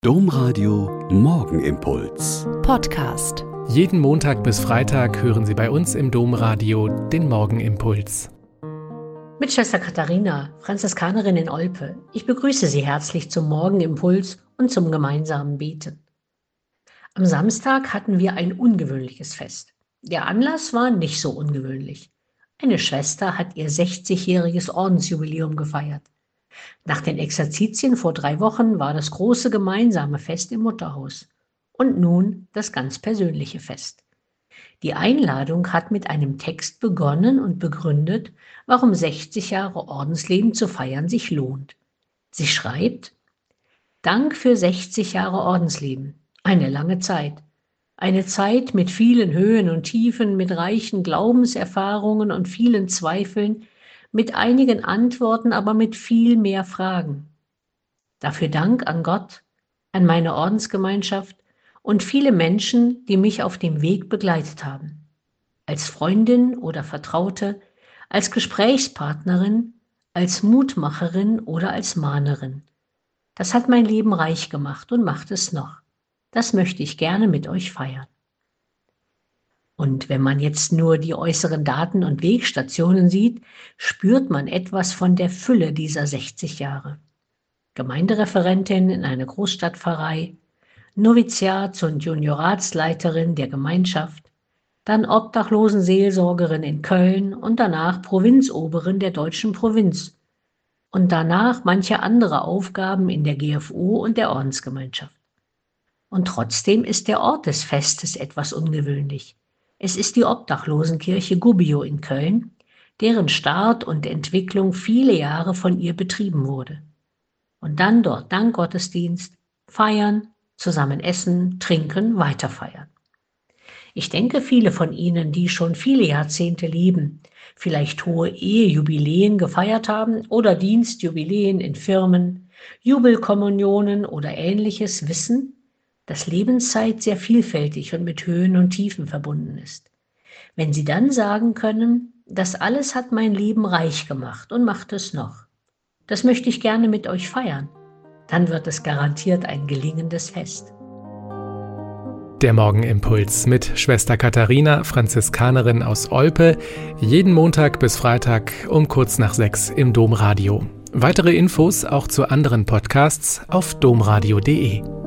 Domradio Morgenimpuls. Podcast. Jeden Montag bis Freitag hören Sie bei uns im Domradio den Morgenimpuls. Mit Schwester Katharina, Franziskanerin in Olpe. Ich begrüße Sie herzlich zum Morgenimpuls und zum gemeinsamen Beten. Am Samstag hatten wir ein ungewöhnliches Fest. Der Anlass war nicht so ungewöhnlich. Eine Schwester hat ihr 60-jähriges Ordensjubiläum gefeiert. Nach den Exerzitien vor 3 Wochen war das große gemeinsame Fest im Mutterhaus. Und nun das ganz persönliche Fest. Die Einladung hat mit einem Text begonnen und begründet, warum 60 Jahre Ordensleben zu feiern sich lohnt. Sie schreibt: Dank für 60 Jahre Ordensleben. Eine lange Zeit. Eine Zeit mit vielen Höhen und Tiefen, mit reichen Glaubenserfahrungen und vielen Zweifeln, mit einigen Antworten, aber mit viel mehr Fragen. Dafür Dank an Gott, an meine Ordensgemeinschaft und viele Menschen, die mich auf dem Weg begleitet haben. Als Freundin oder Vertraute, als Gesprächspartnerin, als Mutmacherin oder als Mahnerin. Das hat mein Leben reich gemacht und macht es noch. Das möchte ich gerne mit euch feiern. Und wenn man jetzt nur die äußeren Daten und Wegstationen sieht, spürt man etwas von der Fülle dieser 60 Jahre. Gemeindereferentin in einer Großstadtpfarrei, Noviziats- und Junioratsleiterin der Gemeinschaft, dann Obdachlosenseelsorgerin in Köln und danach Provinzoberin der deutschen Provinz und danach manche andere Aufgaben in der GFO und der Ordensgemeinschaft. Und trotzdem ist der Ort des Festes etwas ungewöhnlich. Es ist die Obdachlosenkirche Gubbio in Köln, deren Start und Entwicklung viele Jahre von ihr betrieben wurde. Und dann dort Dankgottesdienst, feiern, zusammen essen, trinken, weiterfeiern. Ich denke, viele von Ihnen, die schon viele Jahrzehnte leben, vielleicht hohe Ehejubiläen gefeiert haben oder Dienstjubiläen in Firmen, Jubelkommunionen oder Ähnliches, wissen, dass Lebenszeit sehr vielfältig und mit Höhen und Tiefen verbunden ist. Wenn Sie dann sagen können, das alles hat mein Leben reich gemacht und macht es noch, das möchte ich gerne mit euch feiern, dann wird es garantiert ein gelingendes Fest. Der Morgenimpuls mit Schwester Katharina, Franziskanerin aus Olpe, jeden Montag bis Freitag um kurz nach 6 im Domradio. Weitere Infos auch zu anderen Podcasts auf domradio.de.